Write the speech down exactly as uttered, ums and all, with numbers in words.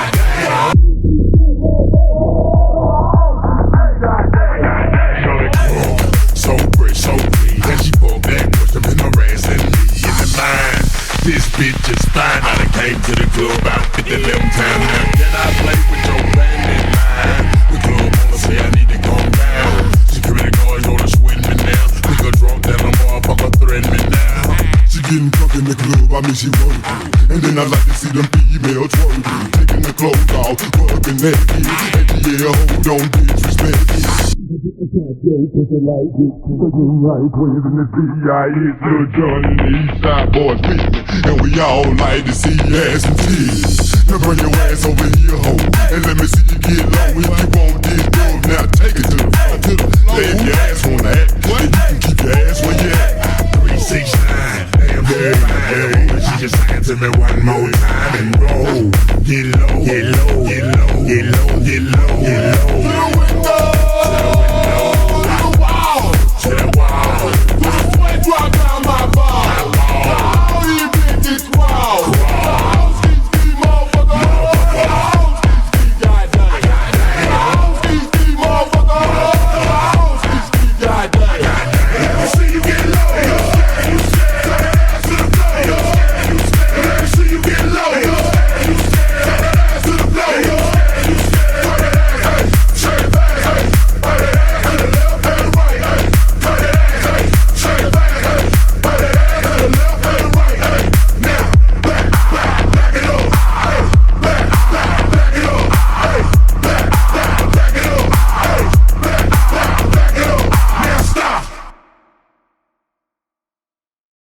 goddamn. So fresh, so clean, and she bought that question in her ass and me in the mind. This bitch is fine. I done came to the club out fifty eleven times now. Can I play with your band in mind? The club wanna say I need to calm down. Security guards know to swing me now. Nigga drunk down the motherfucker threaten me now. She getting drunk in the club, I mean she working. And then I like to see them females twerking. Taking the clothes off, working naked. And yeah, hold on, disrespect me. Yo, cause I like it, cause I'm right ways in the B I It's Lil Jon and the Eastside Boys beatin'. And we all like to see ass and titties. Now bring your ass over here, ho, and let me see you get low. If you want this dub, now take it to the front, to the floor. If your ass wanna act, then you can keep your ass where you at. Three, six, nine, damn, damn, damn. She just sang to me one more time and roll. Get low, get low, get low, get low, get low, get low.